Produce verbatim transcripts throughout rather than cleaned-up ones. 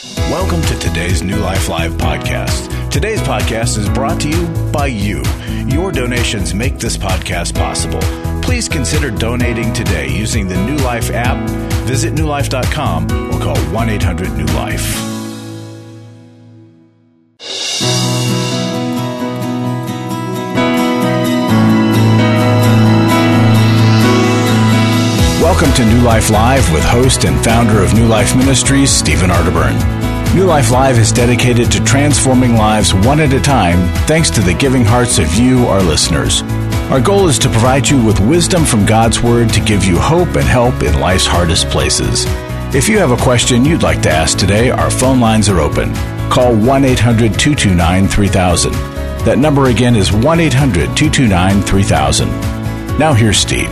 Welcome to today's New Life Live podcast. Today's podcast is brought to you by you. Your donations make this podcast possible. Please consider donating today using the New Life app. Visit new life dot com or call one eight hundred new life. Welcome to New Life Live with host and founder of New Life Ministries, Stephen Arterburn. New Life Live is dedicated to transforming lives one at a time thanks to the giving hearts of you, our listeners. Our goal is to provide you with wisdom from God's Word to give you hope and help in life's hardest places. If you have a question you'd like to ask today, our phone lines are open. Call one eight hundred two two nine three thousand. That number again is one eight hundred two two nine three thousand. Now here's Steve.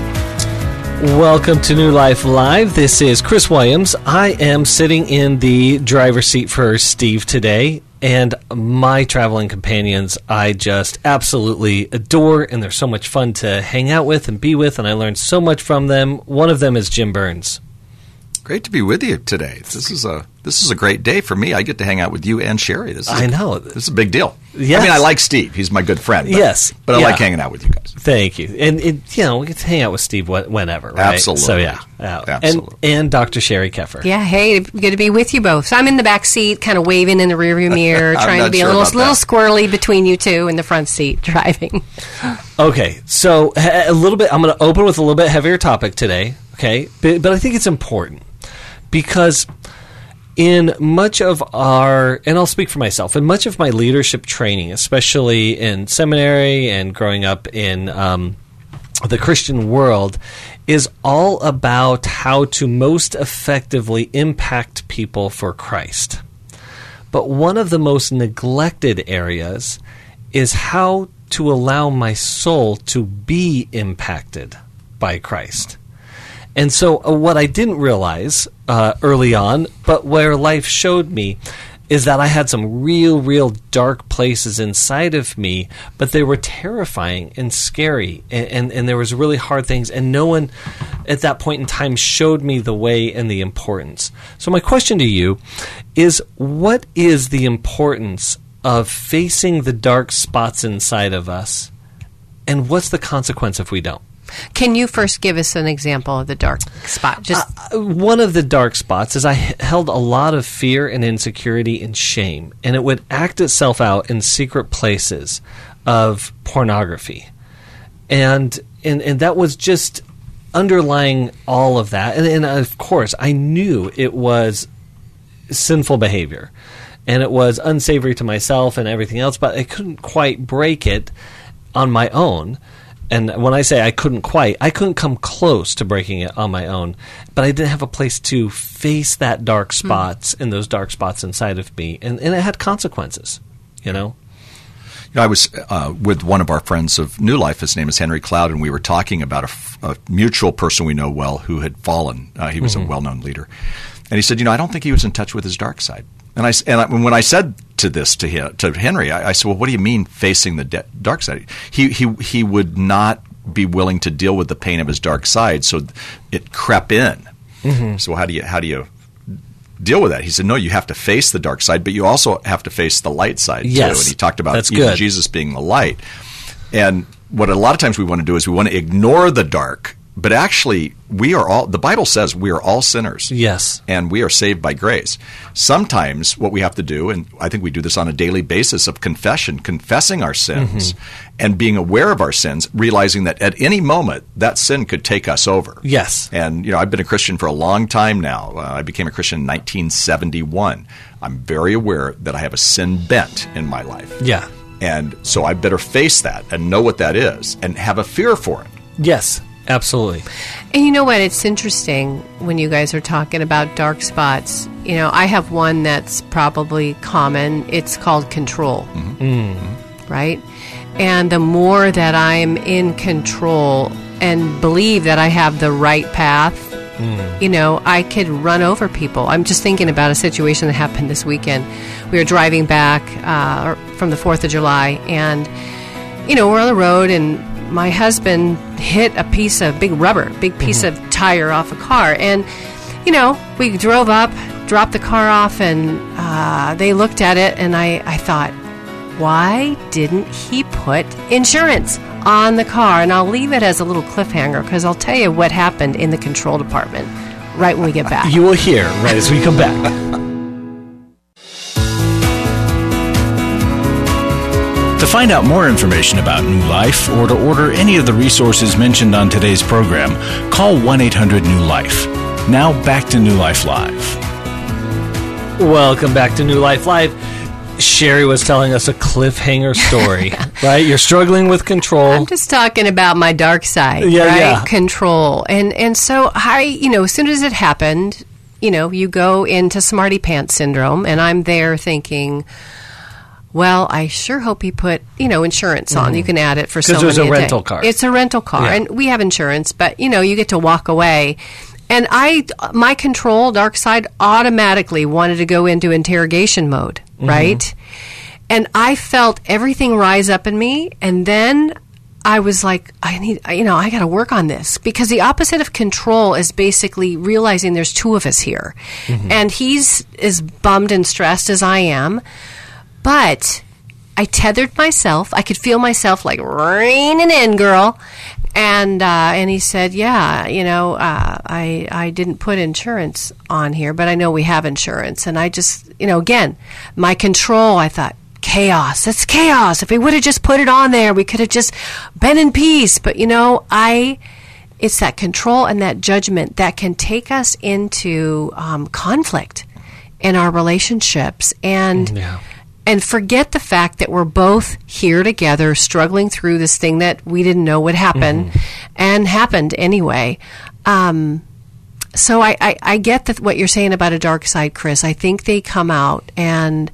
Welcome to New Life Live. This is Chris Williams. I am sitting in the driver's seat for Steve today, and my traveling companions I just absolutely adore, and they're so much fun to hang out with and be with, and I learned so much from them. One of them is Jim Burns. Great to be with you today. This is a this is a great day for me. I get to hang out with you and Sherry. This is I know. A, this is a big deal. Yes. I mean, I like Steve. He's my good friend. But, yes. But I yeah. like hanging out with you guys. Thank you. And, it, you know, we get to hang out with Steve whenever, right? Absolutely. So, yeah. yeah. Absolutely. And, and Doctor Sherry Keffer. Yeah, hey, good to be with you both. So I'm in the back seat, kind of waving in the rearview mirror, trying to be sure a little, little that. squirrely between you two in the front seat driving. Okay, so a little bit, I'm going to open with a little bit heavier topic today, okay? But, but I think it's important because in much of our, and I'll speak for myself, in much of my leadership training, especially in seminary and growing up in um, the Christian world, is all about how to most effectively impact people for Christ. But one of the most neglected areas is how to allow my soul to be impacted by Christ. And so uh, what I didn't realize uh, early on, but where life showed me, is that I had some real, real dark places inside of me, but they were terrifying and scary, and, and, and there was really hard things, and no one at that point in time showed me the way and the importance. So my question to you is, what is the importance of facing the dark spots inside of us, and what's the consequence if we don't? Can you first give us an example of the dark spot? Just uh, one of the dark spots is I h- held a lot of fear and insecurity and shame, and it would act itself out in secret places of pornography. And and, and that was just underlying all of that. And, and of course, I knew it was sinful behavior, and it was unsavory to myself and everything else, but I couldn't quite break it on my own. And when I say I couldn't quite, I couldn't come close to breaking it on my own, but I didn't have a place to face that dark spots mm. and those dark spots inside of me, and, and it had consequences, you know? You know, I was uh, with one of our friends of New Life. His name is Henry Cloud, and we were talking about a, f- a mutual person we know well who had fallen. Uh, he was mm-hmm. a well-known leader. And he said, you know, I don't think he was in touch with his dark side. And I and I, when I said to this to him, to Henry, I, I said, "Well, what do you mean facing the de- dark side?" He he he would not be willing to deal with the pain of his dark side, so it crept in. Mm-hmm. So how do you how do you deal with that? He said, "No, you have to face the dark side, but you also have to face the light side yes, too." And he talked about that's even good. Jesus being the light. And what a lot of times we want to do is we want to ignore the dark. But actually, we are all, the Bible says we are all sinners. Yes. And we are saved by grace. Sometimes what we have to do, and I think we do this on a daily basis of confession, confessing our sins mm-hmm. and being aware of our sins, realizing that at any moment that sin could take us over. Yes. And, you know, I've been a Christian for a long time now. Uh, I became a Christian in nineteen seventy-one. I'm very aware that I have a sin bent in my life. Yeah. And so I better face that and know what that is and have a fear for it. Yes. Absolutely. And you know what? It's interesting when you guys are talking about dark spots. You know, I have one that's probably common. It's called control, mm-hmm. Mm-hmm. right? And the more that I'm in control and believe that I have the right path, mm. you know, I could run over people. I'm just thinking about a situation that happened this weekend. We were driving back uh, from the fourth of July, and, you know, we're on the road, and my husband hit a piece of big rubber, big piece mm-hmm. of tire off a car. And, you know, we drove up, dropped the car off, and uh, they looked at it, and I, I thought, why didn't he put insurance on the car? And I'll leave it as a little cliffhanger, because I'll tell you what happened in the control department right when we get back. You will hear right as we come back. To find out more information about New Life or to order any of the resources mentioned on today's program, call one eight hundred new life. Now back to New Life Live. Welcome back to New Life Live. Sherry was telling us a cliffhanger story, right? You're struggling with control. I'm just talking about my dark side, yeah, right? Yeah. Control. And and so I, you know, as soon as it happened, you know, you go into smarty pants syndrome, and I'm there thinking, well, I sure hope he put, you know, insurance on. Mm-hmm. You can add it for so many. Because there's a day. rental car. It's a rental car, yeah. and we have insurance, but you know, you get to walk away. And I, my control, dark side, automatically wanted to go into interrogation mode, mm-hmm. right? And I felt everything rise up in me, and then I was like, I need, you know, I got to work on this, because the opposite of control is basically realizing there's two of us here, mm-hmm. and he's as bummed and stressed as I am, but I tethered myself. I could feel myself like reining in, girl. And uh, and he said, yeah, you know, uh, I I didn't put insurance on here, but I know we have insurance. And I just, you know, again, my control, I thought, chaos. That's chaos. If we would have just put it on there, we could have just been in peace. But, you know, I, it's that control and that judgment that can take us into um, conflict in our relationships. And yeah. And forget the fact that we're both here together struggling through this thing that we didn't know would happen, mm-hmm. and happened anyway. Um, so I, I, I get that what you're saying about a dark side, Chris. I think they come out and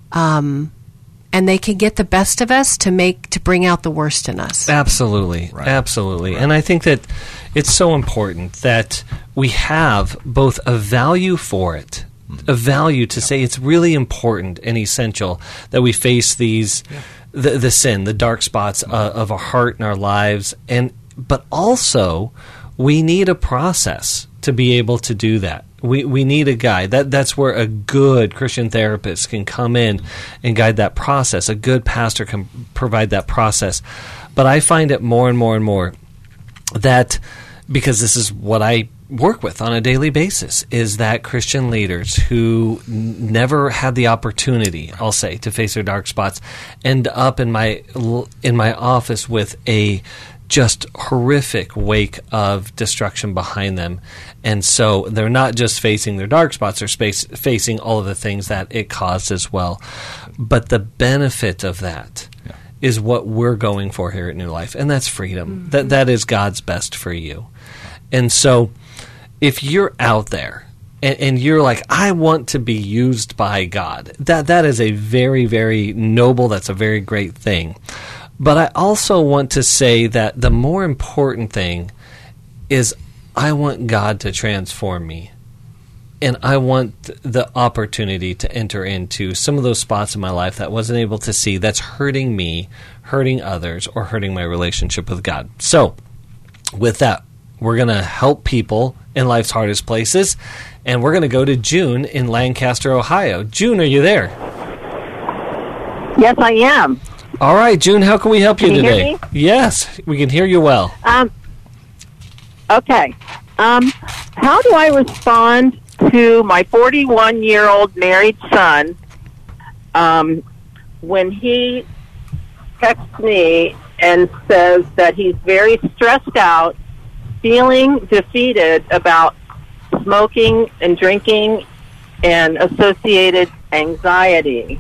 um, and they can get the best of us to make to bring out the worst in us. Absolutely, right. absolutely. Right. And I think that it's so important that we have both a value for it, a value to say it's really important and essential that we face these, yeah. the, the sin, the dark spots uh, of our heart and our lives, and but also we need a process to be able to do that. We we need a guide. That that's where a good Christian therapist can come in and guide that process. A good pastor can provide that process. But I find it more and more and more that, because this is what I work with on a daily basis, is that Christian leaders who n- never had the opportunity, I'll say, to face their dark spots, end up in my in my office with a just horrific wake of destruction behind them. And so they're not just facing their dark spots, they're space, facing all of the things that it caused as well. But the benefit of that yeah. is what we're going for here at New Life, and that's freedom. Mm-hmm. That that is God's best for you. And so if you're out there and, and you're like, I want to be used by God, that that is a very, very noble, that's a very great thing. But I also want to say that the more important thing is I want God to transform me. And I want the opportunity to enter into some of those spots in my life that I wasn't able to see, that's hurting me, hurting others, or hurting my relationship with God. So with that, we're going to help people in life's hardest places, and we're going to go to June in Lancaster, Ohio. June, are you there? Yes, I am. All right, June, how can we help can you you today? Hear me? Yes, we can hear you well. Um, okay. Um, how do I respond to my forty-one-year-old married son um, when he texts me and says that he's very stressed out, feeling defeated about smoking and drinking and associated anxiety?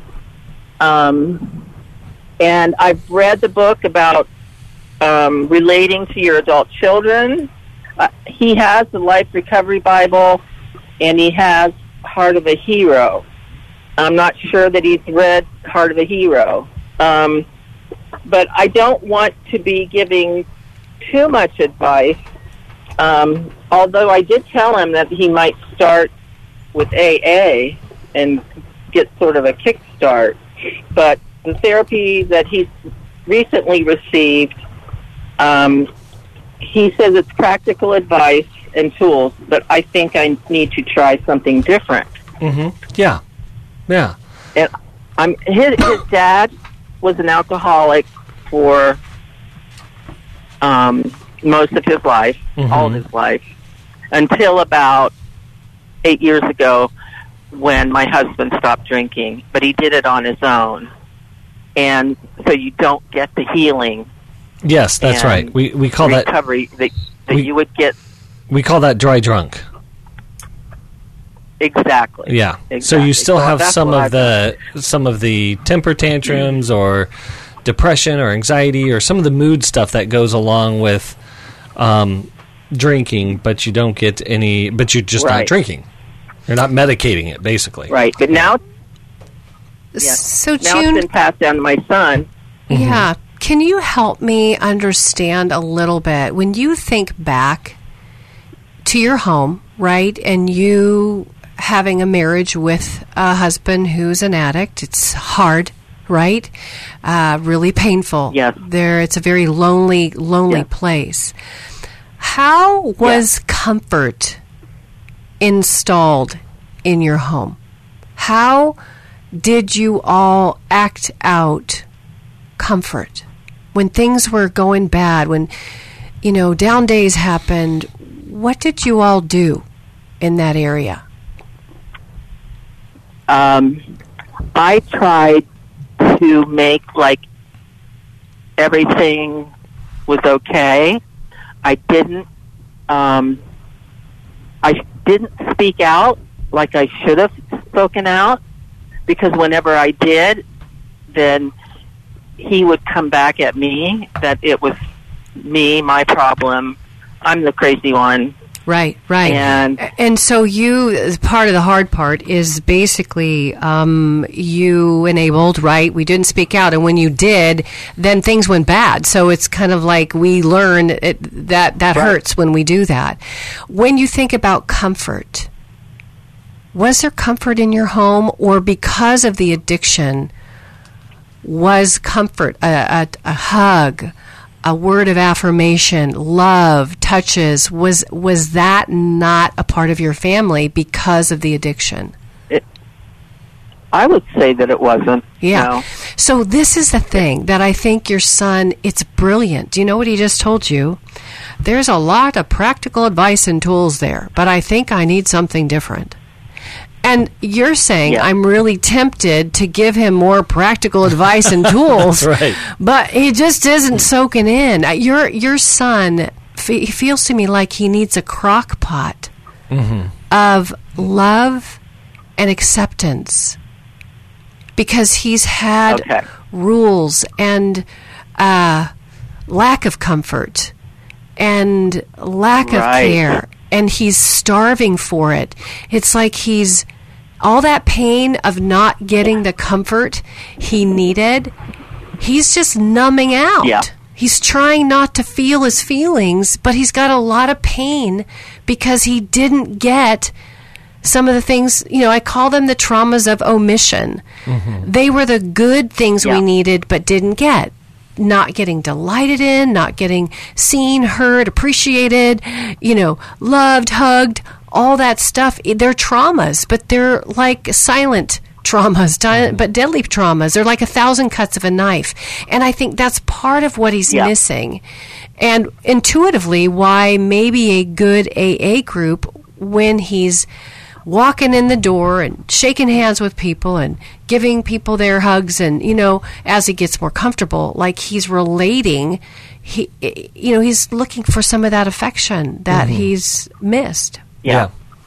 Um, and I've read the book about um, relating to your adult children. Uh, he has the Life Recovery Bible, and he has Heart of a Hero. I'm not sure that he's read Heart of a Hero. Um, but I don't want to be giving too much advice. Um, although I did tell him that he might start with A A and get sort of a kickstart. But the therapy that he's recently received, um, he says it's practical advice and tools, but I think I need to try something different. Mm-hmm. Yeah. Yeah. And I'm his, his dad was an alcoholic for um, most of his life, Mm-hmm. all of his life, until about eight years ago when my husband stopped drinking. But he did it on his own. And so you don't get the healing. Yes, that's and right. We we call that recovery that, that we- you would get. we call that dry drunk. Exactly. Yeah. So Exactly. you still So have that's some what of I've the some of the temper tantrums or depression or anxiety or some of the mood stuff that goes along with um, drinking, but you don't get any. But you're just not Right. drinking. You're not medicating it, basically. Right. But now, yes, So, now it's June, been passed down to my son. yeah, can you help me understand a little bit? When you think back to your home, right, and you having a marriage with a husband who's an addict, it's hard, right? Uh, really painful. Yes. There, it's a very lonely, lonely Yes. place. How was comfort installed in your home? How did you all act out comfort when things were going bad, when, you know, down days happened? What did you all do in that area? Um, I tried to make like everything was okay. I didn't. Um, I didn't speak out like I should have spoken out, because whenever I did, then he would come back at me that it was me, my problem. I'm the crazy one. Right, right. And And so you, part of the hard part is basically um, you enabled, right? We didn't speak out, and when you did, then things went bad. So it's kind of like we learn it, that that Right. hurts when we do that. When you think about comfort, was there comfort in your home, or because of the addiction, was comfort a, a, a hug, a word of affirmation, love, touches, was was that not a part of your family because of the addiction? I would say that it wasn't. Yeah. No. So this is the thing that I think your son, it's brilliant. Do you know what he just told you? There's a lot of practical advice and tools there, but I think I need something different. And you're saying, Yeah. I'm really tempted to give him more practical advice and tools, Right. but he just isn't soaking in. Uh, Your your son, fe- he feels to me like he needs a crock pot of love and acceptance, because he's had Okay. rules and uh, lack of comfort and lack of Right. care, and he's starving for it. It's like he's all that pain of not getting the comfort he needed, he's just numbing out. Yeah. He's trying not to feel his feelings, but he's got a lot of pain because he didn't get some of the things, you know, I call them the traumas of omission. They were the good things Yeah. we needed but didn't get. Not getting delighted in, not getting seen, heard, appreciated, you know, loved, hugged, all that stuff. They're traumas, but they're like silent traumas, di- but deadly traumas. They're like a thousand cuts of a knife. And I think that's part of what he's Yeah. missing. And intuitively, why maybe a good A A group, when he's walking in the door and shaking hands with people and giving people their hugs, and, you know, as he gets more comfortable, like he's relating, he, you know, he's looking for some of that affection that he's missed. Yeah.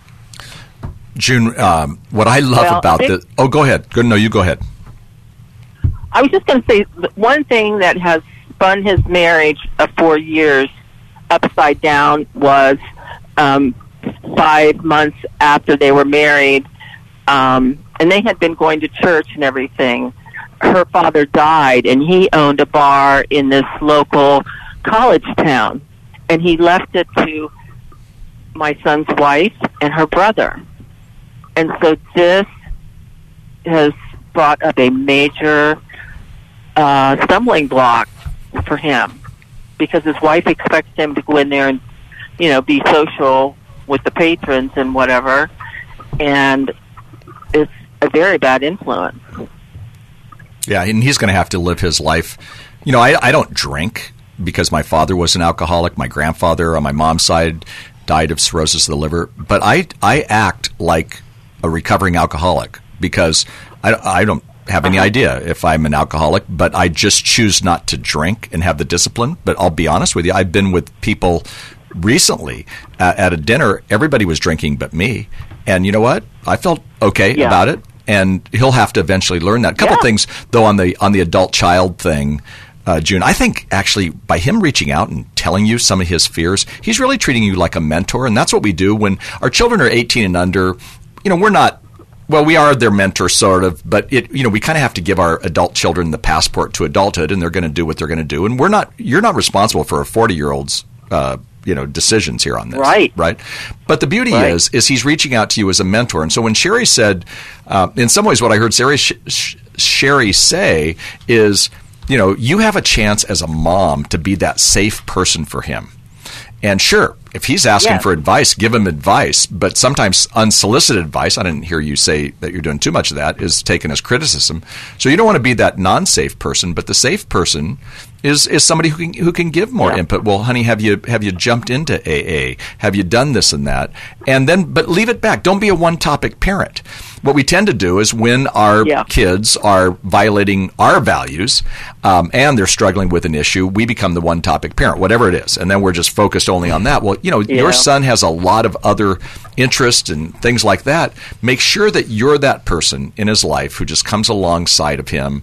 June, um, what I love Well, about I this. think- Oh, go ahead. Good. No, you go ahead. I was just going to say th- one thing that has spun his marriage of four years upside down was um, five months after they were married, um, and they had been going to church and everything. Her father died, and he owned a bar in this local college town, and he left it to my son's wife and her brother. And so this has brought up a major uh, stumbling block for him, because his wife expects him to go in there and, you know, be social with the patrons and whatever. And is a very bad influence. Yeah, and he's going to have to live his life. You know, I, I don't drink because my father was an alcoholic. My grandfather on my mom's side died of cirrhosis of the liver. But I, I act like a recovering alcoholic because I, I don't have any idea if I'm an alcoholic, but I just choose not to drink and have the discipline. But I'll be honest with you, I've been with people recently uh, at a dinner. Everybody was drinking but me. And you know what? I felt okay Yeah. about it. And he'll have to eventually learn that. A couple Yeah. things, though, on the on the adult-child thing, uh, June. I think, actually, by him reaching out and telling you some of his fears, he's really treating you like a mentor. And that's what we do when our children are eighteen and under. You know, we're not – well, we are their mentor, sort of. But, it, you know, we kind of have to give our adult children the passport to adulthood, and they're going to do what they're going to do. And we're not – you're not responsible for a forty-year-old's uh you know, decisions here on this. Right. Right. But the beauty Right. is, is he's reaching out to you as a mentor. And so when Sherry said, uh, in some ways what I heard Sherry, Sh- Sh- Sherry say is, you know, you have a chance as a mom to be that safe person for him. And sure, if he's asking Yes. for advice, give him advice. But sometimes unsolicited advice, I didn't hear you say that you're doing too much of that, is taken as criticism. So you don't want to be that non-safe person, but the safe person is is somebody who can who can give more Yeah. input. Well, honey, have you have you jumped into A A? Have you done this and that? And then, but leave it back. Don't be a one-topic parent. What we tend to do is when our Yeah. kids are violating our values um, and they're struggling with an issue, we become the one-topic parent, whatever it is, and then we're just focused only on that. Well, you know, Yeah. your son has a lot of other interests and things like that. Make sure that you're that person in his life who just comes alongside of him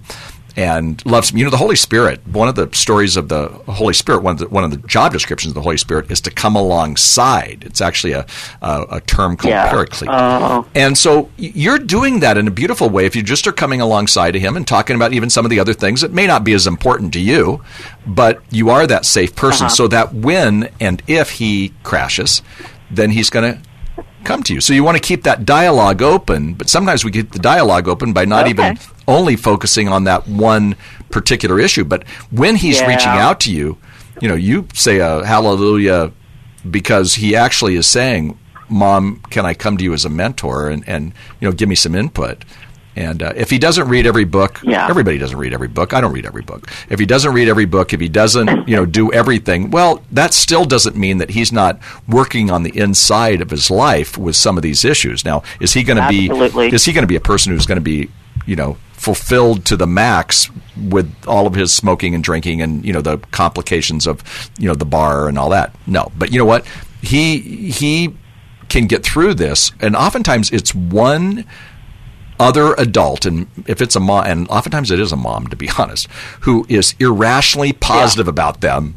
and loves him. You know, the Holy Spirit, one of the stories of the Holy Spirit, one of the, one of the job descriptions of the Holy Spirit is to come alongside. It's actually a, a, a term called Yeah. paraclete. Oh. And so y- you're doing that in a beautiful way if you just are coming alongside of him and talking about even some of the other things that may not be as important to you, but you are that safe person Uh-huh. so that when and if he crashes, then he's going to come to you. So you want to keep that dialogue open, but sometimes we keep the dialogue open by not Okay. even only focusing on that one particular issue. But when he's Yeah. reaching out to you, you know, you say a hallelujah because he actually is saying, Mom, can I come to you as a mentor and, and you know, give me some input? And uh, if he doesn't read every book, Yeah. everybody doesn't read every book. I don't read every book. If he doesn't read every book, if he doesn't, you know, do everything, well, that still doesn't mean that he's not working on the inside of his life with some of these issues. Now, is he going to be? Absolutely. Is he going to be a person who's going to be, you know, fulfilled to the max with all of his smoking and drinking and you know the complications of you know the bar and all that? No, but you know what? He he can get through this, and oftentimes it's one other adult, and if it's a mom, and oftentimes it is a mom, to be honest, who is irrationally positive Yeah. about them,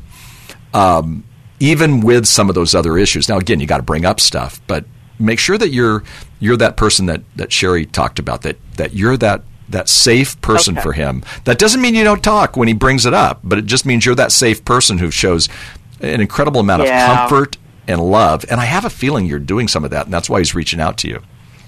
um, even with some of those other issues. Now, again, you got to bring up stuff, but make sure that you're you're that person that, that Sherry talked about, that that you're that that safe person Okay. for him. That doesn't mean you don't talk when he brings it up, but it just means you're that safe person who shows an incredible amount Yeah. of comfort and love. And I have a feeling you're doing some of that, and that's why he's reaching out to you.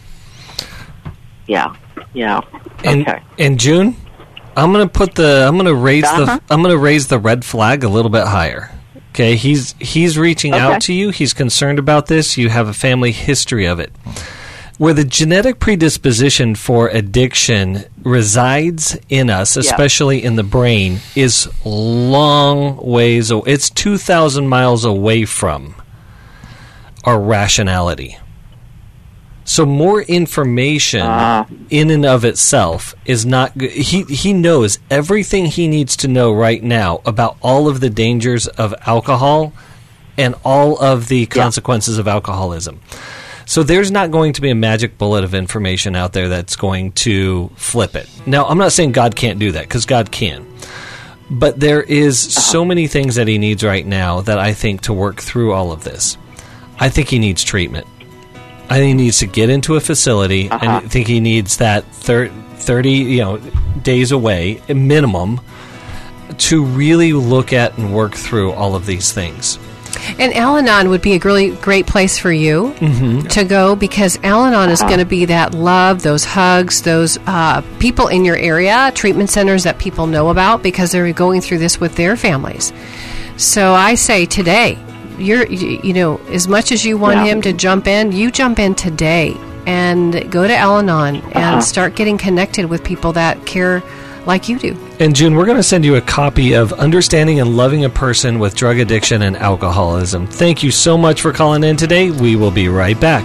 Yeah. Yeah. And, Okay. and June, I'm gonna put the I'm gonna raise Uh-huh. the I'm gonna raise the red flag a little bit higher. Okay, he's he's reaching Okay. out to you. He's concerned about this. You have a family history of it. Where the genetic predisposition for addiction resides in us, especially in the brain, is long ways away. It's two thousand miles away from our rationality. So more information Ah. in and of itself is not good. He, he knows everything he needs to know right now about all of the dangers of alcohol and all of the consequences of alcoholism. So there's not going to be a magic bullet of information out there that's going to flip it. Now, I'm not saying God can't do that, because God can. But there is so many things that he needs right now that I think to work through all of this. I think he needs treatment. I think he needs to get into a facility, Uh-huh. and I think he needs that thir- thirty, you know, days away minimum to really look at and work through all of these things. And Al-Anon would be a really great place for you to go, because Al-Anon is going to be that love, those hugs, those uh, people in your area, treatment centers that people know about because they're going through this with their families. So I say today, you're you, you know, as much as you want Yeah. him to jump in, you jump in today and go to Al-Anon and start getting connected with people that care like you do. And June, we're going to send you a copy of Understanding and Loving a Person with Drug Addiction and Alcoholism. Thank you so much for calling in today. We will be right back.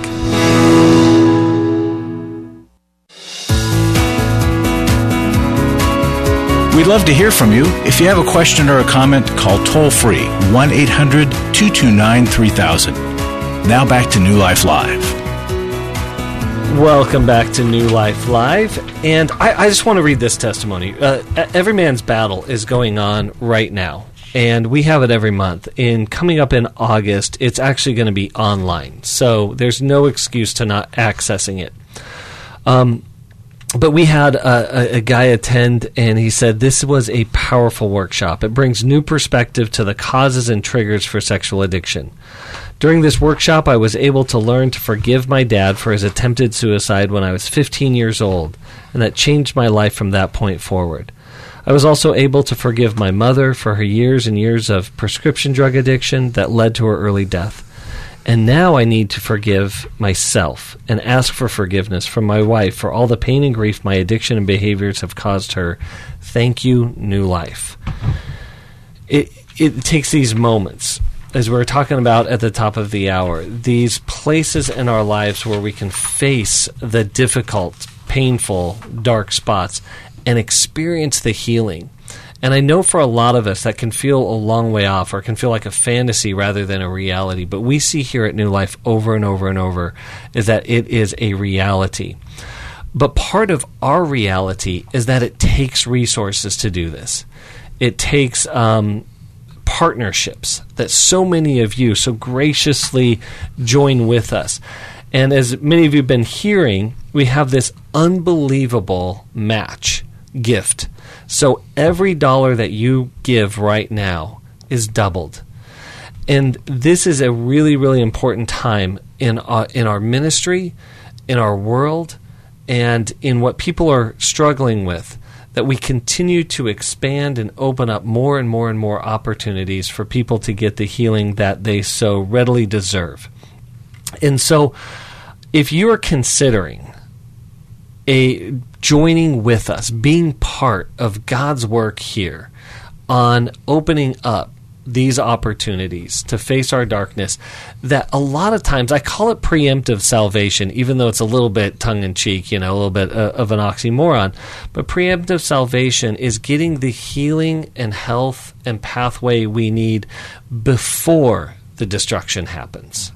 We'd love to hear from you. If you have a question or a comment, call toll-free one eight hundred two two nine three thousand. Now back to New Life Live. Welcome back to New Life Live. And I, I just want to read this testimony. Uh, Every Man's Battle is going on right now, and we have it every month. In coming up in August, it's actually going to be online, so there's no excuse to not accessing it. Um, but we had a, a, a guy attend, and he said this was a powerful workshop. It brings new perspective to the causes and triggers for sexual addiction. During this workshop, I was able to learn to forgive my dad for his attempted suicide when I was fifteen years old, and that changed my life from that point forward. I was also able to forgive my mother for her years and years of prescription drug addiction that led to her early death. And now I need to forgive myself and ask for forgiveness from my wife for all the pain and grief my addiction and behaviors have caused her. Thank you, New Life. It, it takes these moments, as we were talking about at the top of the hour, these places in our lives where we can face the difficult, painful, dark spots and experience the healing. And I know for a lot of us that can feel a long way off, or can feel like a fantasy rather than a reality. But we see here at New Life over and over and over is that it is a reality. But part of our reality is that it takes resources to do this. It takes um, partnerships that so many of you so graciously join with us. And as many of you have been hearing, we have this unbelievable match gift. So every dollar that you give right now is doubled. And this is a really, really important time in our, in our ministry, in our world, and in what people are struggling with, that we continue to expand and open up more and more and more opportunities for people to get the healing that they so readily deserve. And so if you are considering a joining with us, being part of God's work here on opening up these opportunities to face our darkness, that a lot of times I call it preemptive salvation, even though it's a little bit tongue-in-cheek, you know, a little bit uh, of an oxymoron. But preemptive salvation is getting the healing and health and pathway we need before the destruction happens.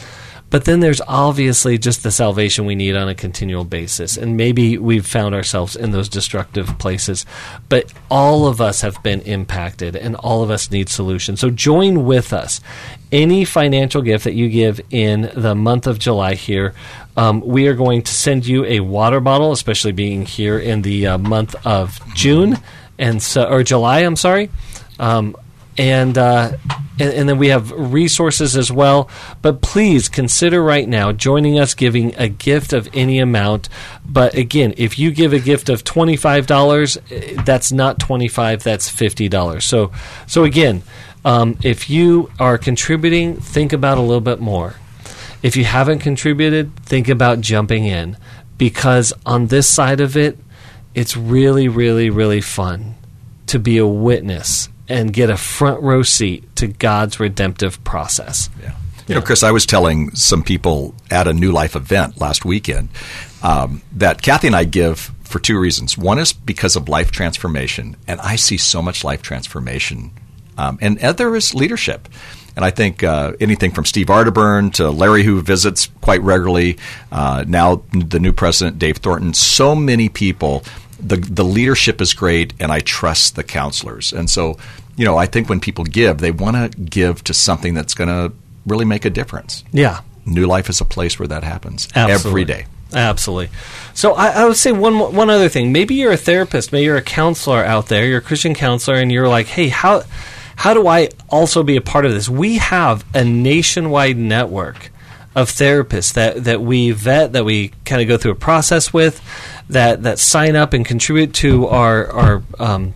But then there's obviously just the salvation we need on a continual basis. And maybe we've found ourselves in those destructive places. But all of us have been impacted, and all of us need solutions. So join with us. Any financial gift that you give in the month of July here, um, we are going to send you a water bottle, especially being here in the uh, month of June, and so, or July, I'm sorry. Um, and... Uh, And, and then we have resources as well. But please consider right now joining us, giving a gift of any amount. But again, if you give a gift of twenty-five dollars, that's not twenty-five dollars, that's fifty dollars. So, so again, um, if you are contributing, think about a little bit more. If you haven't contributed, think about jumping in. Because on this side of it, it's really, really, really fun to be a witness and get a front row seat to God's redemptive process. Yeah. You know, Chris, I was telling some people at a New Life event last weekend um, that Kathy and I give for two reasons. One is because of life transformation, and I see so much life transformation. Um, and other is leadership. And I think uh, anything from Steve Arterburn to Larry, who visits quite regularly, uh, now the new president, Dave Thornton, so many people. The the leadership is great, and I trust the counselors. And so, you know, I think when people give, they want to give to something that's going to really make a difference. Yeah. New Life is a place where that happens. Absolutely. Every day. Absolutely. So I, I would say one one other thing. Maybe you're a therapist, maybe you're a counselor out there, you're a Christian counselor, and you're like, hey, how how do I also be a part of this? We have a nationwide network of therapists that, that we vet, that we kind of go through a process with, that, that sign up and contribute to our, our um,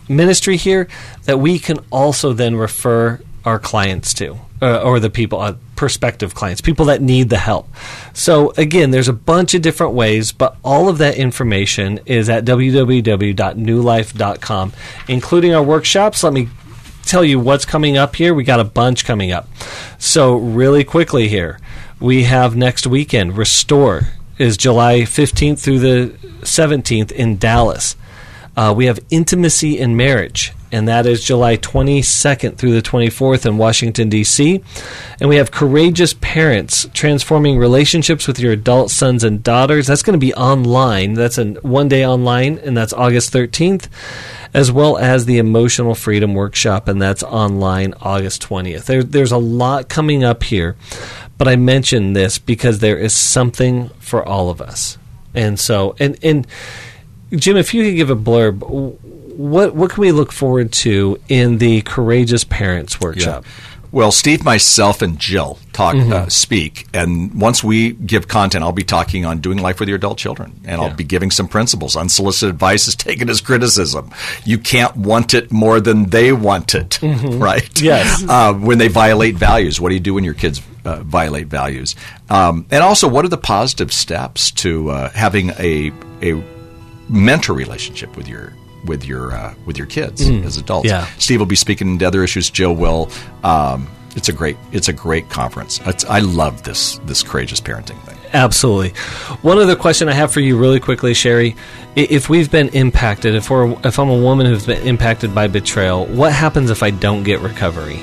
ministry here, that we can also then refer our clients to, uh, or the people, uh, prospective clients, people that need the help. So again, there's a bunch of different ways, but all of that information is at w w w dot new life dot com, including our workshops. Let me tell you what's coming up here. We got a bunch coming up. So really quickly here, we have next weekend, Restore is July fifteenth through the seventeenth in Dallas. Uh, we have Intimacy in Marriage, and that is July twenty-second through the twenty-fourth in Washington, D C And we have Courageous Parents, Transforming Relationships with Your Adult Sons and Daughters. That's going to be online. That's a one-day online, and that's August thirteenth, as well as the Emotional Freedom Workshop, and that's online August twentieth. There, there's a lot coming up here, but I mention this because there is something for all of us. And so, and and Jim, if you could give a blurb, what what can we look forward to in the Courageous Parents Workshop? Yeah. Well, Steve, myself, and Jill talk, mm-hmm. uh, speak, and once we give content, I'll be talking on doing life with your adult children, and yeah. I'll be giving some principles. Unsolicited advice is taken as criticism. You can't want it more than they want it, mm-hmm. right? Yes. Uh, when they violate values, what do you do when your kids uh, violate values? Um, and also, what are the positive steps to uh, having a a mentor relationship with your with your uh, with your kids mm. as adults? Yeah. Steve will be speaking into other issues. Jill will. Um, it's a great it's a great conference. It's, I love this this courageous parenting thing. Absolutely. One other question I have for you, really quickly, Sherry: if we've been impacted, if we're if I'm a woman who's been impacted by betrayal, what happens if I don't get recovery?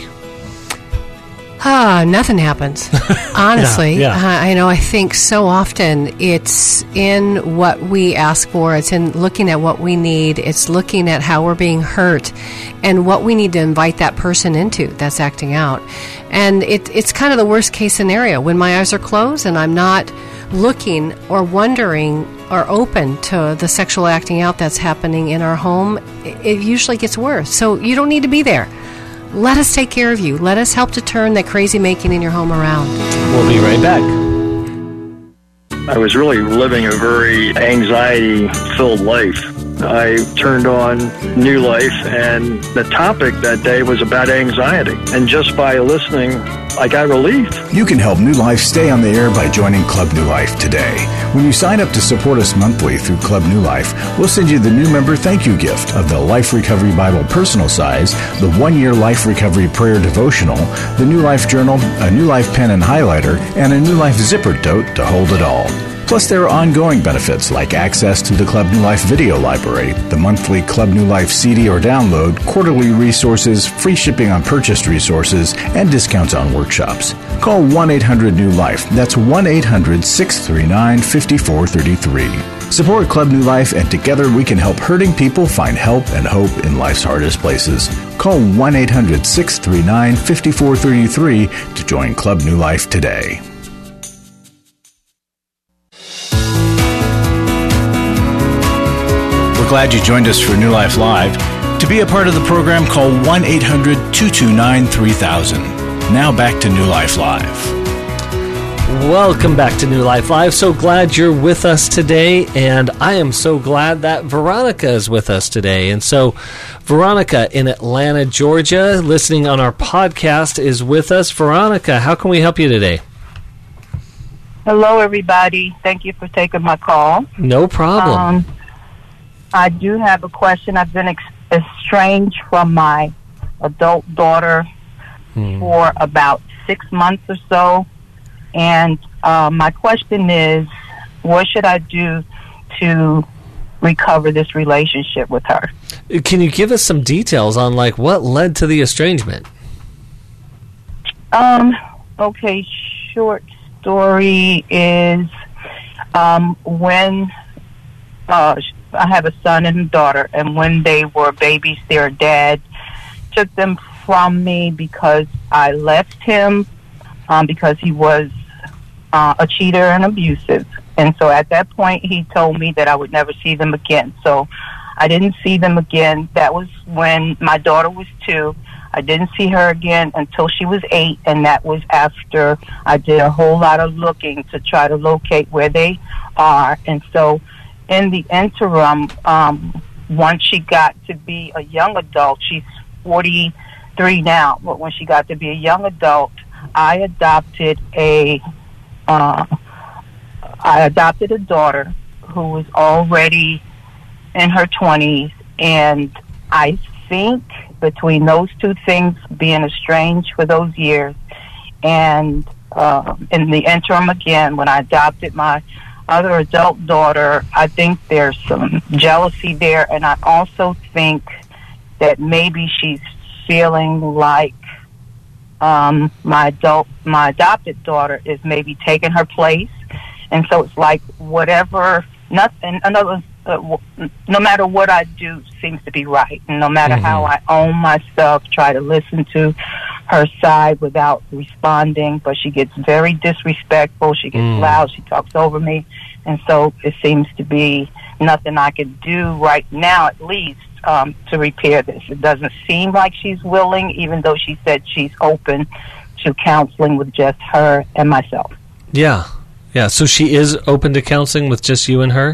Ah, nothing happens. Honestly, yeah, yeah. Uh, I know. I think so often it's in what we ask for. It's in looking at what we need. It's looking at how we're being hurt, and what we need to invite that person into that's acting out. And it, it's kind of the worst case scenario when my eyes are closed and I'm not looking or wondering or open to the sexual acting out that's happening in our home. It, it usually gets worse. So you don't need to be there. Let us take care of you. Let us help to turn that crazy making in your home around. We'll be right back. I was really living a very anxiety-filled life. I turned on New Life, and the topic that day was about anxiety. And just by listening, I got relief. You can help New Life stay on the air by joining Club New Life today. When you sign up to support us monthly through Club New Life, we'll send you the new member thank you gift of the Life Recovery Bible personal size, the one-year Life Recovery Prayer Devotional, the New Life Journal, a New Life pen and highlighter, and a New Life zipper tote to hold it all. Plus, there are ongoing benefits like access to the Club New Life video library, the monthly Club New Life C D or download, quarterly resources, free shipping on purchased resources, and discounts on workshops. Call one eight hundred new life. That's one eight hundred six three nine five four three three. Support Club New Life, and together we can help hurting people find help and hope in life's hardest places. Call one eight hundred six three nine five four three three to join Club New Life today. Glad you joined us for New Life Live. To be a part of the program, call one eight hundred two two nine three thousand. Now back to New Life Live. Welcome back to New Life Live. So glad you're with us today, and I am so glad that Veronica is with us today. And so Veronica in Atlanta, Georgia, listening on our podcast, is with us. Veronica, how can we help you today? Hello, everybody. Thank you for taking my call. No problem. Um, I do have a question. I've been ex- estranged from my adult daughter hmm. for about six months or so. And uh, my question is, what should I do to recover this relationship with her? Can you give us some details on, like, what led to the estrangement? Um. Okay, short story is um, when... Uh, I have a son and a daughter, and when they were babies, their dad took them from me because I left him um, because he was uh, a cheater and abusive. And so at that point, he told me that I would never see them again. So I didn't see them again. That was when my daughter was two. I didn't see her again until she was eight, and that was after I did a whole lot of looking to try to locate where they are. And so in the interim, um, once she got to be a young adult, she's forty-three now, but when she got to be a young adult, I adopted a uh, I adopted a daughter who was already in her twenties, and I think between those two things, being estranged for those years, and uh, in the interim again, when I adopted my other adult daughter, I think there's some jealousy there, and I also think that maybe she's feeling like um, my adult, my adopted daughter is maybe taking her place, and so it's like whatever, nothing, another, uh, no matter what I do seems to be right, and no matter mm-hmm. how I own myself, try to listen to her side without responding, but she gets very disrespectful, she gets mm. loud, she talks over me, and so it seems to be nothing I can do right now, at least, um, to repair this. It doesn't seem like she's willing, even though she said she's open to counseling with just her and myself. Yeah, yeah. So she is open to counseling with just you and her?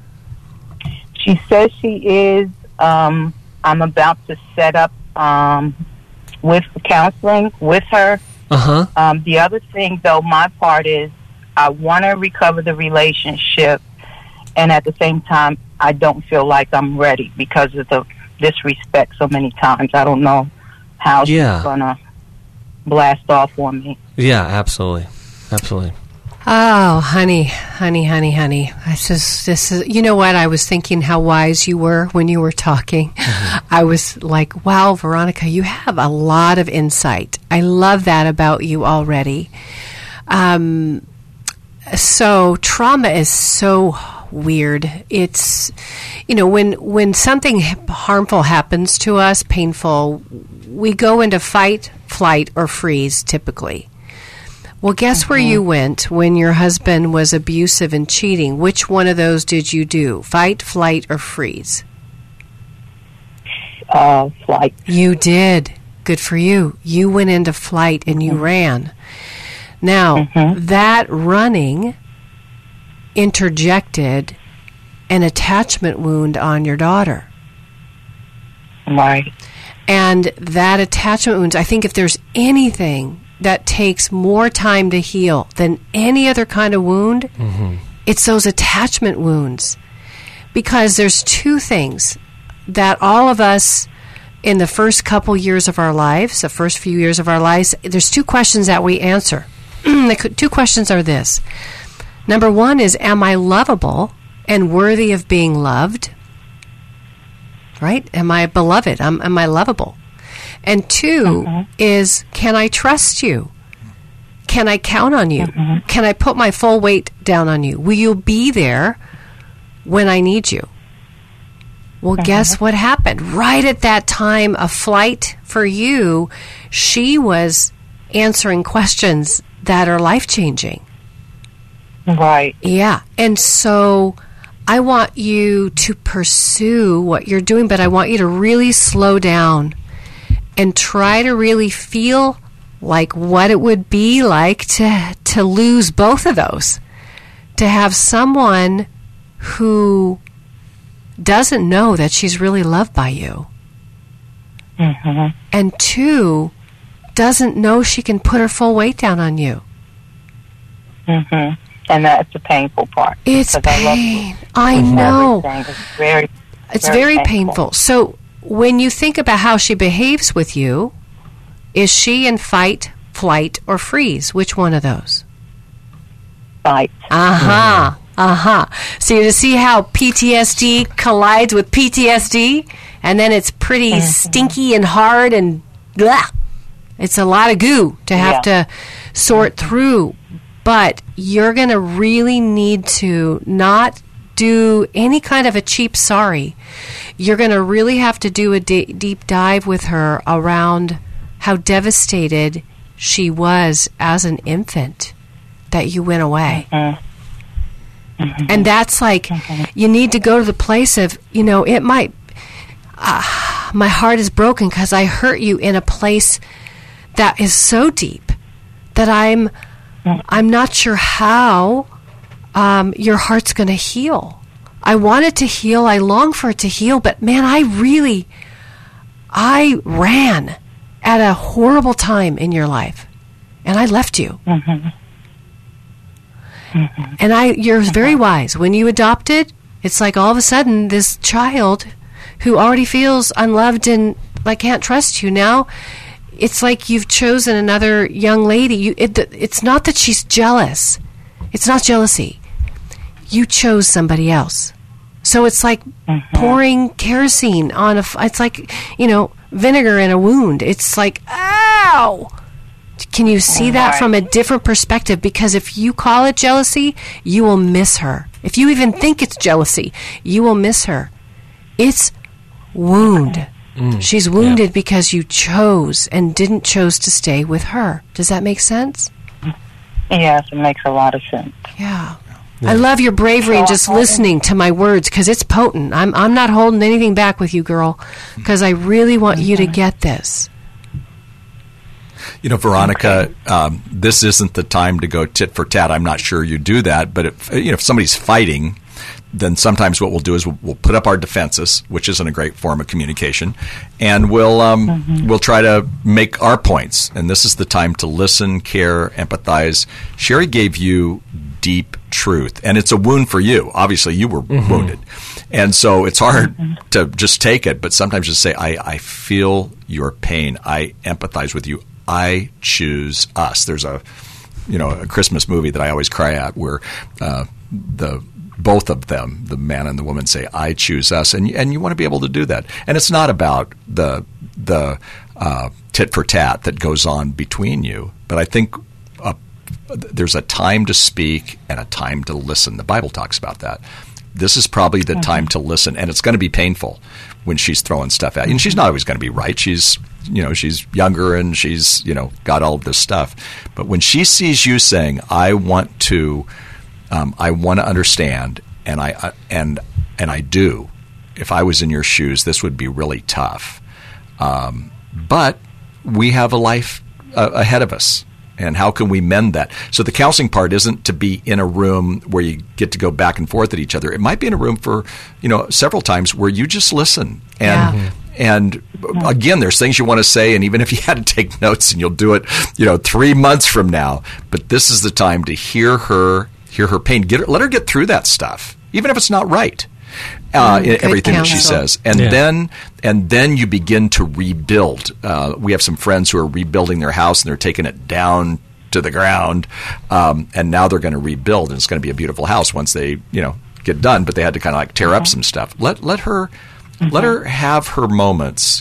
She says she is. Um, I'm about to set up um, with counseling with her. Uh-huh. Um, the other thing, though, my part is I want to recover the relationship, and at the same time, I don't feel like I'm ready because of the disrespect so many times. I don't know how yeah. she's going to blast off on me. Yeah, absolutely. Absolutely. Oh, honey, honey, honey, honey. This is, this is, you know what? I was thinking how wise you were when you were talking. Mm-hmm. I was like, wow, Veronica, you have a lot of insight. I love that about you already. Um, so trauma is so weird. It's, you know, when, when something harmful happens to us, painful, we go into fight, flight, or freeze typically. Well, guess mm-hmm. where you went when your husband was abusive and cheating? Which one of those did you do? Fight, flight, or freeze? Uh, flight. You did. Good for you. You went into flight and you mm-hmm. ran. Now, mm-hmm. that running interjected an attachment wound on your daughter. Right. And that attachment wound, I think if there's anything that takes more time to heal than any other kind of wound, mm-hmm. it's those attachment wounds. Because there's two things that all of us in the first couple years of our lives, the first few years of our lives, there's two questions that we answer. The two questions are this. Number one is, am I lovable and worthy of being loved? Right? Am I beloved? Am, am I lovable? And two mm-hmm. is, can I trust you? Can I count on you? Mm-hmm. Can I put my full weight down on you? Will you be there when I need you? Well, mm-hmm. guess what happened? Right at that time of flight for you, she was answering questions that are life-changing. Right. Yeah. And so I want you to pursue what you're doing, but I want you to really slow down and try to really feel like what it would be like to to lose both of those. To have someone who doesn't know that she's really loved by you. Mm-hmm. And two, doesn't know she can put her full weight down on you. Mm-hmm. And that's the painful part. It's pain. I, I know. It's very, it's very, very painful. painful. So when you think about how she behaves with you, is she in fight, flight, or freeze? Which one of those? Fight. Uh-huh. Mm-hmm. Uh-huh. So you see how P T S D collides with P T S D? And then it's pretty mm-hmm. stinky and hard and blah. It's a lot of goo to have yeah. to sort mm-hmm. through. But you're going to really need to not do any kind of a cheap sorry. You're going to really have to do a d- deep dive with her around how devastated she was as an infant that you went away. Mm-hmm. Mm-hmm. And that's like, mm-hmm. you need to go to the place of, you know, it might, uh, my heart is broken because I hurt you in a place that is so deep that I'm, I'm not sure how um, your heart's going to heal. I want it to heal. I long for it to heal. But, man, I really, I ran at a horrible time in your life. and I left you. Mm-hmm. Mm-hmm. And I, you're very wise. When you adopted, it's like all of a sudden this child who already feels unloved and like can't trust you now, it's like you've chosen another young lady. You, it, it's not that she's jealous. It's not jealousy. You chose somebody else. So it's like mm-hmm. pouring kerosene on a, it's like, you know, vinegar in a wound. It's like, ow! Can you see that from a different perspective? Because if you call it jealousy, you will miss her. If you even think it's jealousy, you will miss her. It's wound. Mm, She's wounded yeah. because you chose and didn't chose to stay with her. Does that make sense? Yes, it makes a lot of sense. Yeah. yeah. I love your bravery and just listening to my words because it's potent. I'm I'm not holding anything back with you, girl, because I really want you to get this. You know, Veronica, okay. um, this isn't the time to go tit for tat. I'm not sure you do that, but if, you know, if somebody's fighting, then sometimes what we'll do is we'll, we'll put up our defenses, which isn't a great form of communication, and we'll um, mm-hmm. we'll try to make our points. And this is the time to listen, care, empathize. Sherry gave you deep truth, and it's a wound for you. Obviously, you were mm-hmm. wounded, and so it's hard mm-hmm. to just take it. But sometimes just say, "I, I feel your pain. I empathize with you. I choose us." There's a, you know, a Christmas movie that I always cry at where uh, the both of them, the man and the woman, say, "I choose us," and and you want to be able to do that. And it's not about the the uh, tit for tat that goes on between you, but I think uh, there's a time to speak and a time to listen. The Bible talks about that. This is probably the mm-hmm. time to listen, and it's going to be painful when she's throwing stuff at you. And she's not always going to be right. She's, you know, she's younger and she's, you know, got all of this stuff. But when she sees you saying, "I want to, um, I want to understand," and I uh, and and I do. If I was in your shoes, this would be really tough. Um, but we have a life uh, ahead of us. And how can we mend that? So the counseling part isn't to be in a room where you get to go back and forth at each other. It might be in a room for, you know, several times where you just listen. And yeah. and again, there's things you want to say, and even if you had to take notes, and you'll do it, you know, three months from now. But this is the time to hear her, hear her pain. Get her, let her get through that stuff, even if it's not right. Uh, mm, everything counsel. that she says, and yeah. then and then you begin to rebuild. Uh, we have some friends who are rebuilding their house, and they're taking it down to the ground, um, and now they're going to rebuild, and it's going to be a beautiful house once they, you know, get done. But they had to kind of like tear mm-hmm. up some stuff. Let let her mm-hmm. let her have her moments,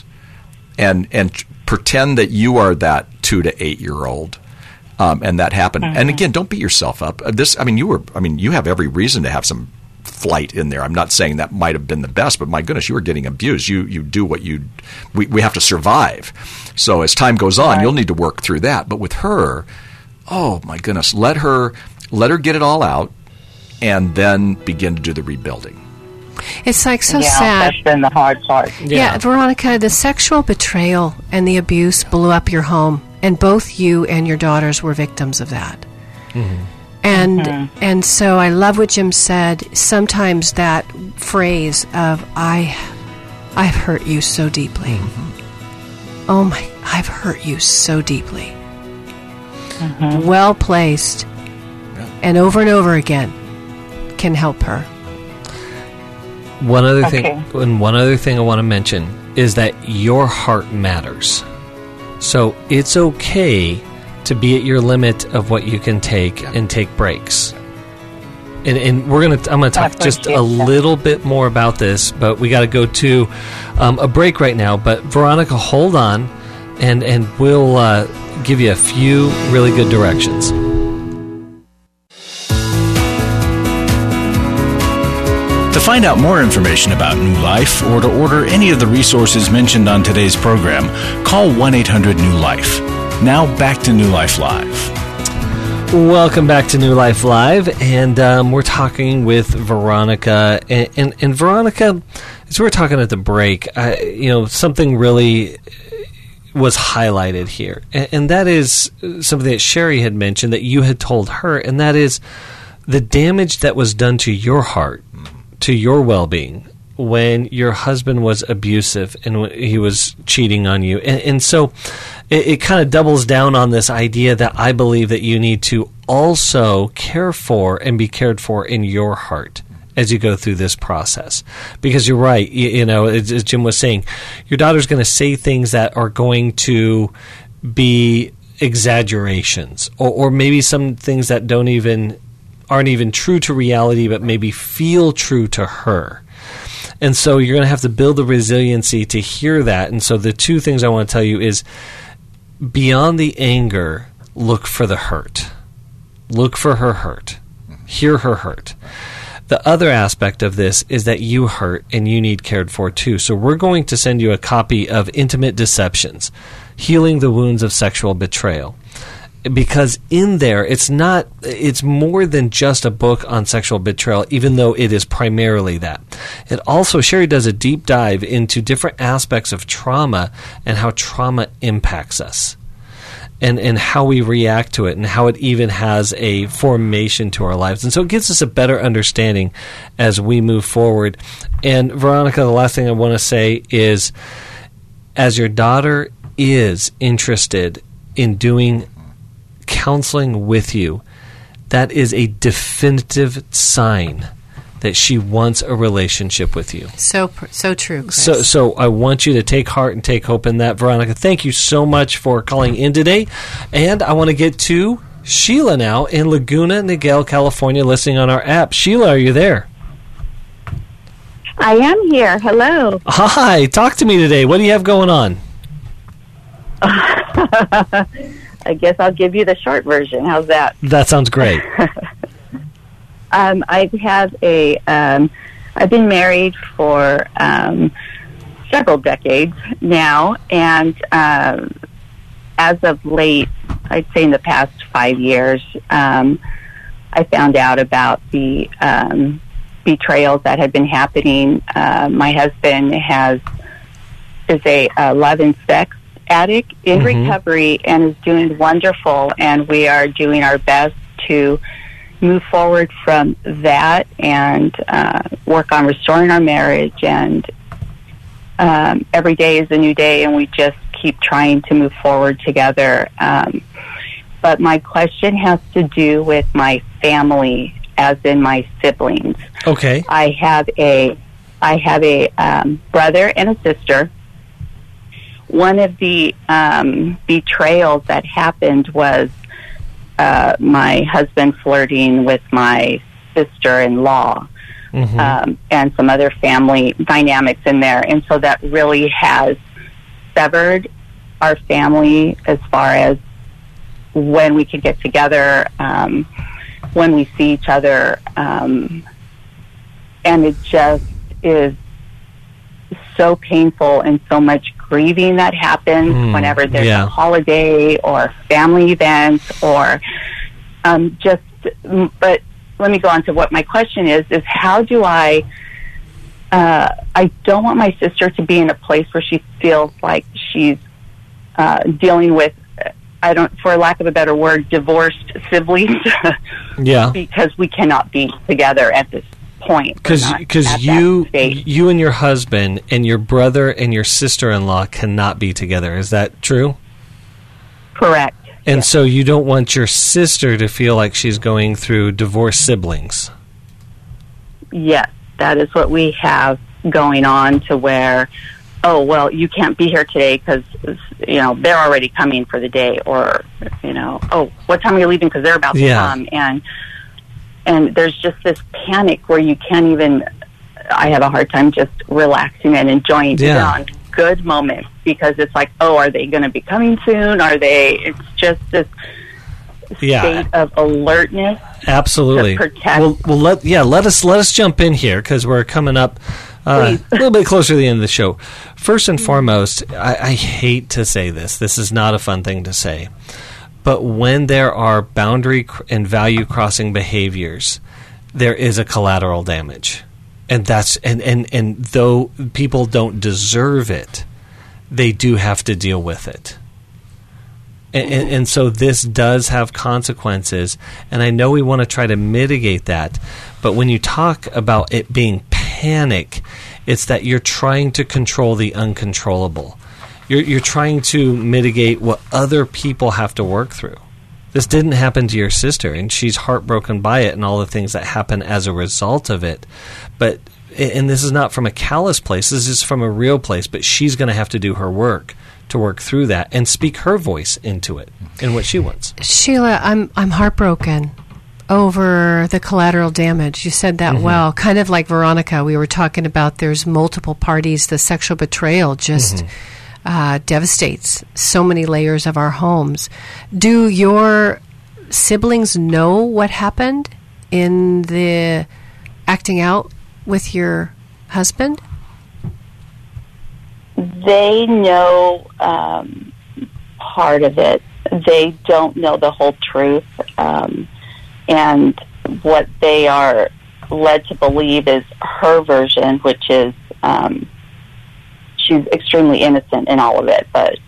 and and pretend that you are that two to eight year old. Um, and that happened. Mm-hmm. And again, don't beat yourself up. This, I mean, you were. I mean, you have every reason to have some flight in there. I'm not saying that might have been the best, but my goodness, you were getting abused. You you do what you we we have to survive. So as time goes on, right. you'll need to work through that. But with her, oh my goodness, let her let her get it all out, and then begin to do the rebuilding. It's like so yeah, sad. That's been the hard part. Yeah. yeah, Veronica, the sexual betrayal and the abuse blew up your home, and both you and your daughters were victims of that. Mm-hmm. And mm-hmm. and so I love what Jim said. Sometimes that phrase of I, I've hurt you so deeply. Mm-hmm. Oh my, I've hurt you so deeply. Mm-hmm. Well placed, yeah. and over and over again, can help her. One other okay. thing, and one other thing I want to mention is that your heart matters. So it's okay to be at your limit of what you can take and take breaks. And, and we're gonna, I'm gonna talk just a little bit more about this, but we got to go to um, a break right now. But Veronica, hold on, and and we'll uh, give you a few really good directions. To find out more information about New Life or to order any of the resources mentioned on today's program, call one eight hundred new life. Now back to New Life Live. Welcome back to New Life Live, and um, we're talking with Veronica. And, and, and Veronica, as we were talking at the break, uh, you know, something really was highlighted here, and, and that is something that Sherry had mentioned that you had told her, and that is the damage that was done to your heart, to your well-being, when your husband was abusive and when he was cheating on you. And, and so it, it kind of doubles down on this idea that I believe that you need to also care for and be cared for in your heart as you go through this process. Because you're right, you, you know, as, as Jim was saying, your daughter's going to say things that are going to be exaggerations, or, or maybe some things that don't even aren't even true to reality, but maybe feel true to her. And so you're going to have to build the resiliency to hear that. And so the two things I want to tell you is, beyond the anger, look for the hurt. Look for her hurt. Hear her hurt. The other aspect of this is that you hurt and you need cared for too. So we're going to send you a copy of Intimate Deceptions, Healing the Wounds of Sexual Betrayal. Because in there, it's not, it's more than just a book on sexual betrayal, even though it is primarily that. It also, Sherry does a deep dive into different aspects of trauma and how trauma impacts us, and, and how we react to it, and how it even has a formation to our lives. And so it gives us a better understanding as we move forward. And Veronica, the last thing I want to say is, as your daughter is interested in doing counseling with you, that is a definitive sign that she wants a relationship with you. So so true, Chris. So so I want you to take heart and take hope in that. Veronica, thank you so much for calling in today. And I want to get to Sheila now in Laguna Niguel, California, listening on our app. Sheila, are you there? I am here. Hello. Hi, talk to me today. What do you have going on? I guess I'll give you the short version. How's that? That sounds great. um, I have a. Um, I've been married for um, several decades now, and um, as of late, I'd say in the past five years, um, I found out about the um, betrayals that had been happening. Uh, my husband has is a uh, love and sex addict in mm-hmm. recovery and is doing wonderful, and we are doing our best to move forward from that and uh, work on restoring our marriage. And um, every day is a new day, and we just keep trying to move forward together. Um, but my question has to do with my family, as in my siblings. Okay. I have a I have a um, brother and a sister. One of the um, betrayals that happened was uh, my husband flirting with my sister-in-law, mm-hmm. um, and some other family dynamics in there. And so that really has severed our family as far as when we can get together, um, when we see each other. Um, and it just is so painful, and so much grieving that happens mm, whenever there's yeah. a holiday or family event, or um, just, but let me go on to what my question is, is how do I, uh, I don't want my sister to be in a place where she feels like she's uh, dealing with, I don't, for lack of a better word, divorced siblings. Yeah. Because we cannot be together at this point. Because because you you and your husband and your brother and your sister-in-law cannot be together. Is that true? Correct. And yes. So you don't want your sister to feel like she's going through divorced siblings. Yes, that is what we have going on, to where, oh, well, you can't be here today because, you know, they're already coming for the day, or, you know, oh, what time are you leaving because they're about to yeah. come. And And there's just this panic where you can't even, I have a hard time just relaxing and enjoying yeah. on good moments, because it's like, oh, are they going to be coming soon? Are they, it's just this yeah. state of alertness. Absolutely. To protect. Well, well let, yeah, let us, let us jump in here, because we're coming up uh, a little bit closer to the end of the show. First and foremost, I, I hate to say this. This is not a fun thing to say. But when there are boundary cr- and value crossing behaviors, there is a collateral damage. And that's and, and, and though people don't deserve it, they do have to deal with it. And, and, and so this does have consequences. And I know we want to try to mitigate that. But when you talk about it being panic. It's that you're trying to control the uncontrollable. You're, you're trying to mitigate what other people have to work through. This didn't happen to your sister, and she's heartbroken by it and all the things that happen as a result of it. But and this is not from a callous place. This is from a real place. But she's going to have to do her work to work through that and speak her voice into it and what she wants. Sheila, I'm I'm heartbroken over the collateral damage. You said that Mm-hmm. well. Kind of like Veronica, we were talking about there's multiple parties. The sexual betrayal just Mm-hmm. uh, devastates so many layers of our homes. Do your siblings know what happened in the acting out with your husband? They know um, part of it. They don't know the whole truth. Um, and what they are led to believe is her version, which is um, she's extremely innocent in all of it. But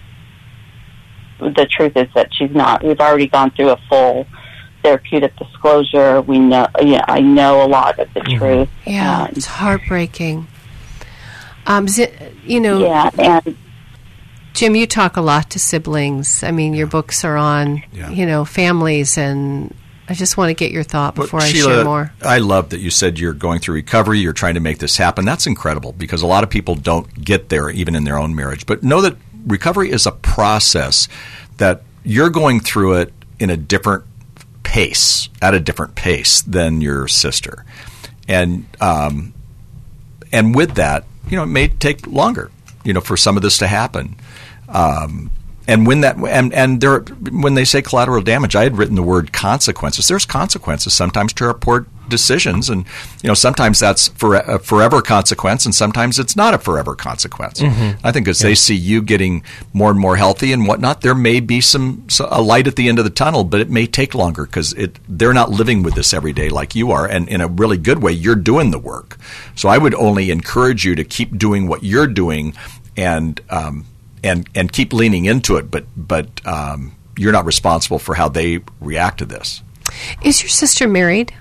the truth is that she's not. We've already gone through a full therapeutic disclosure. We know, yeah, I know a lot of the Mm-hmm. truth. Yeah, Um, it's heartbreaking. Um, zi- you know, yeah, and Jim, you talk a lot to siblings. I mean, your books are on, Yeah. you know, families, and I just want to get your thought before But I Sheila, share more. I love that you said you're going through recovery, you're trying to make this happen. That's incredible because a lot of people don't get there even in their own marriage. But know that recovery is a process that you're going through it in a different pace, at a different pace than your sister. And um, and with that, you know, it may take longer, you know, for some of this to happen. Um, and when that and and there, when they say collateral damage, I had written the word consequences. There's consequences sometimes to our poor decisions, and you know, sometimes that's for a forever consequence, and sometimes it's not a forever consequence. Mm-hmm. I think as yeah. they see you getting more and more healthy and whatnot, there may be some a light at the end of the tunnel, but it may take longer because it they're not living with this every day like you are, and in a really good way, you're doing the work. So I would only encourage you to keep doing what you're doing, and um, and and keep leaning into it. But but um, you're not responsible for how they react to this. Is your sister married?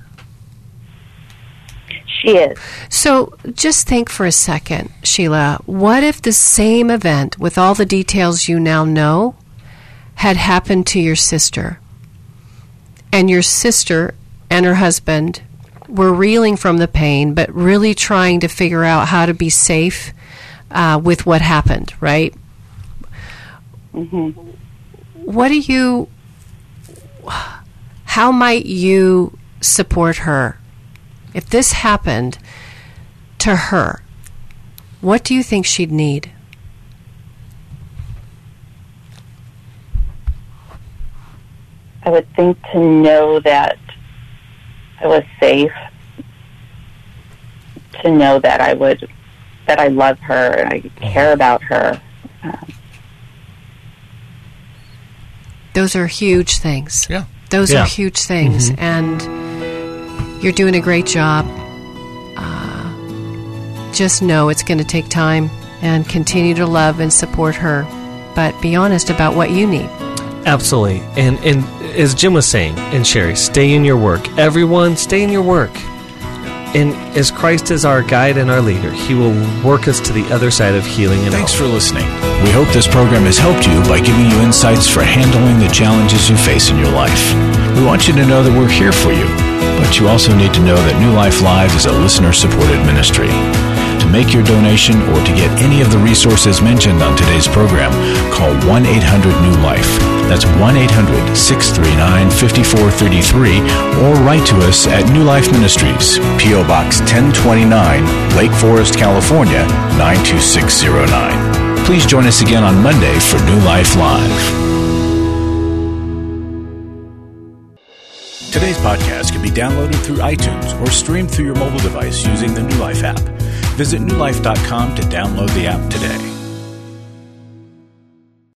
she is. So just think for a second, Sheila, what if the same event, with all the details you now know, had happened to your sister? And your sister and her husband were reeling from the pain, but really trying to figure out how to be safe uh, with what happened, right? Mm-hmm. What do you, how might you support her? If this happened to her, what do you think she'd need? I would think to know that I was safe, to know that I would, that I love her and I care about her. Um, Those are huge things. Yeah. Those Yeah. are huge things. Mm-hmm. And you're doing a great job. Uh, just know it's going to take time, and continue to love and support her. But be honest about what you need. Absolutely. And and as Jim was saying, and Sherry, stay in your work. Everyone, stay in your work. And as Christ is our guide and our leader, He will work us to the other side of healing and Thanks hope. for listening. We hope this program has helped you by giving you insights for handling the challenges you face in your life. We want you to know that we're here for you, but you also need to know that New Life Live is a listener-supported ministry. To make your donation or to get any of the resources mentioned on today's program, call one eight hundred new life. That's one eight hundred, six three nine, five four three three, or write to us at New Life Ministries, P O Box ten twenty-nine, Lake Forest, California, nine two six zero nine. Please join us again on Monday for New Life Live. Today's podcast can be downloaded through iTunes or streamed through your mobile device using the New Life app. Visit new life dot com to download the app today.